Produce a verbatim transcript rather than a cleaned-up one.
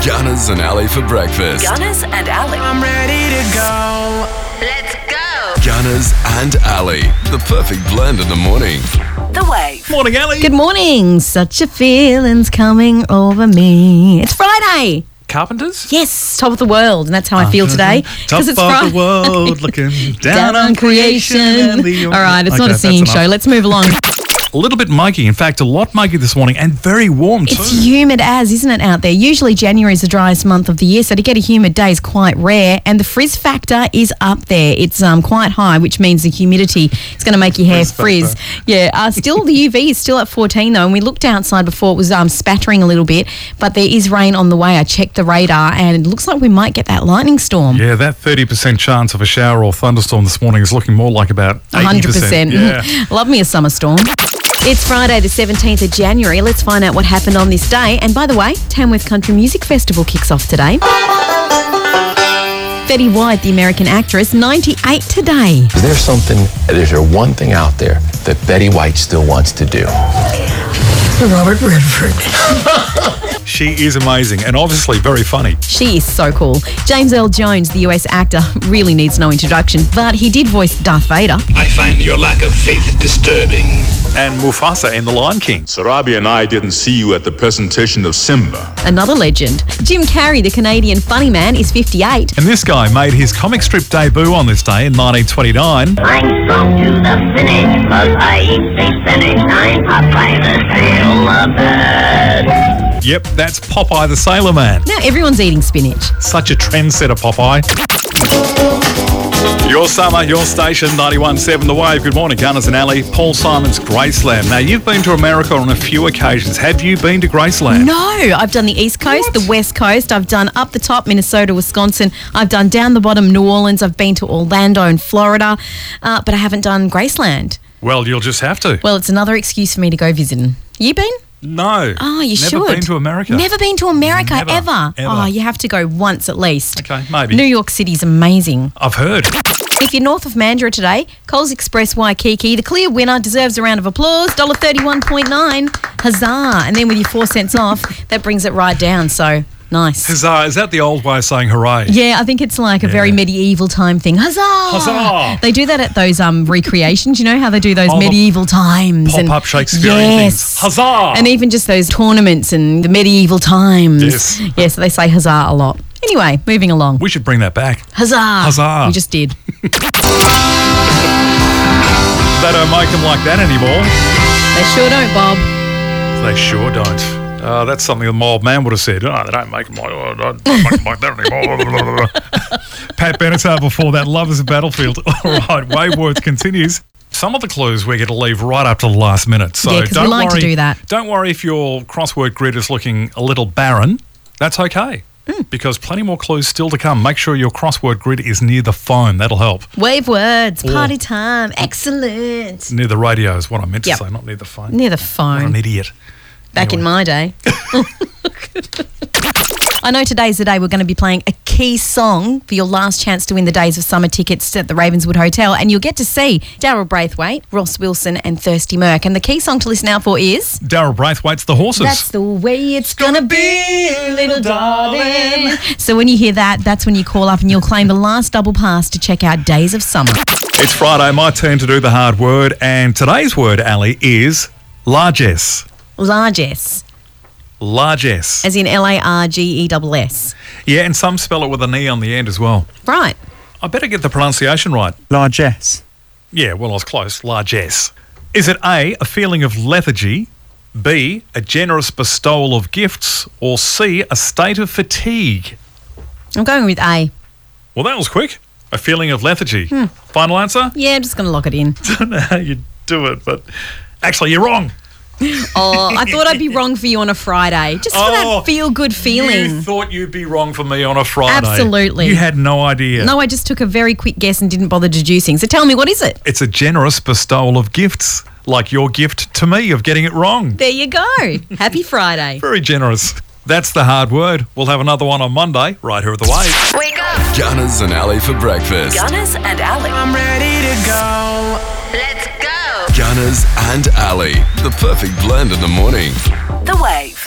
Gunners and Ali for breakfast. Gunners and Ali. I'm ready to go. Let's go. Gunners and Ali, the perfect blend in the morning. The Wave. Morning, Ali. Good morning. Such a feeling's coming over me. It's Friday. Carpenters? Yes, top of the world, and that's how I feel today. Top it's of Friday. the world, looking down, Down on creation. and the- All right, it's Okay, not a that's singing enough. show. Let's move along. A little bit muggy. In fact, a lot muggy this morning and very warm too. It's humid as, isn't it, out there? Usually January is the driest month of the year, so to get a humid day is quite rare, and the frizz factor is up there. It's um, quite high, which means the humidity is going to make your hair Frizz frizz. Yeah, uh, still the U V is still at fourteen though, and we looked outside before, it was um, spattering a little bit, but there is rain on the way. I checked the radar, and it looks like we might get that lightning storm. Yeah, that thirty percent chance of a shower or thunderstorm this morning is looking more like about eighty percent. one hundred percent. Yeah. Love me a summer storm. It's Friday the seventeenth of January. Let's find out what happened on this day. And by the way, Tamworth Country Music Festival kicks off today. Betty White, the American actress, ninety-eight today. Is there something, is there one thing out there that Betty White still wants to do? Robert Redford. She is amazing and obviously very funny. She is so cool. James Earl Jones, the U S actor, really needs no introduction, but he did voice Darth Vader. I find your lack of faith disturbing. And Mufasa in The Lion King. Sarabi and I didn't see you at the presentation of Simba. Another legend. Jim Carrey, the Canadian funny man, is fifty-eight. And this guy made his comic strip debut on this day in nineteen twenty-nine. I'm strong to the finish, cause I eat the finish. I'm Popeye the Sailor Bird. Yep, that's Popeye the Sailor Man. Now everyone's eating spinach. Such a trendsetter, Popeye. Your summer, your station, ninety-one point seven The Wave. Good morning, Gunners and Ali. Paul Simon's Graceland. Now, you've been to America on a few occasions. Have you been to Graceland? No, I've done the East Coast, What? the West Coast. I've done up the top, Minnesota, Wisconsin. I've done down the bottom, New Orleans. I've been to Orlando and Florida, uh, but I haven't done Graceland. Well, you'll just have to. Well, it's another excuse for me to go visiting. You been? No. Oh, you Never should. Never been to America? Never been to America, Never, ever. ever. Oh, you have to go once at least. Okay, maybe. New York City's amazing. I've heard. If you're north of Mandurah today, Coles Express Waikiki, the clear winner deserves a round of applause, one dollar thirty-one point nine. Huzzah. And then with your four cents off, that brings it right down. So, nice. Huzzah. Is that the old way of saying hooray? Yeah, I think it's like a very Yeah. medieval time thing. Huzzah! Huzzah! They do that at those um recreations. You know how they do those Oh, the medieval times and Pop-up Shakespearean yes. things. Huzzah! And even just those tournaments and the medieval times. Yes. Yeah, so they say huzzah a lot. Anyway, moving along. We should bring that back. Huzzah! Huzzah. We just did. They don't make them like that anymore. They sure don't, Bob. They sure don't. Uh, that's something the old man would have said. Oh, they don't make them like, oh, don't make them like that anymore. Pat Benatar before that. Love is a battlefield. All right, Wave Words continues. Some of the clues we're going to leave right up to the last minute. So Yeah, 'cause we don't like to worry, do that. Don't worry if your crossword grid is looking a little barren. That's okay. Hmm. Because plenty more clues still to come. Make sure your crossword grid is near the phone. That'll help. Wave words, Or- party time, excellent. Near the radio is what I meant to Yep. say, not near the phone. Near the What an phone. idiot. Back in Anyway. my day. I know today's the day we're going to be playing a key song for your last chance to win the Days of Summer tickets at the Ravenswood Hotel, and you'll get to see Daryl Braithwaite, Ross Wilson and Thirsty Merc. And the key song to listen out for is... Daryl Braithwaite's The Horses. That's the way it's gonna be, little darling. So when you hear that, that's when you call up and you'll claim the last double pass to check out Days of Summer. It's Friday, my turn to do the hard word, and today's word, Ali, is largesse. Largesse, Largesse. as in L A R G E S S. Yeah, and some spell it with an E on the end as well. Right. I better get the pronunciation right. Largesse. Yeah, well, I was close. Largesse. Is it A, a feeling of lethargy, B, a generous bestowal of gifts, or C, a state of fatigue? I'm going with A. Well, that was quick. A feeling of lethargy. Final answer? Yeah, I'm just going to lock it in. I don't know how you do it, but actually, you're wrong. Oh, I thought I'd be wrong for you on a Friday. Just for Oh, that feel-good You feeling. thought you'd be wrong for me on a Friday. Absolutely. You had no idea. No, I just took a very quick guess and didn't bother deducing. So tell me, what is it? It's a generous bestowal of gifts, like your gift to me of getting it wrong. There you go. Happy Friday. Very generous. That's the hard word. We'll have another one on Monday, right here at The Wave. Wake up. Gunners and Ali for breakfast. Gunners and Ali. I'm ready to go. Let's go. Gunners and Ali, the perfect blend in the morning. The Wave.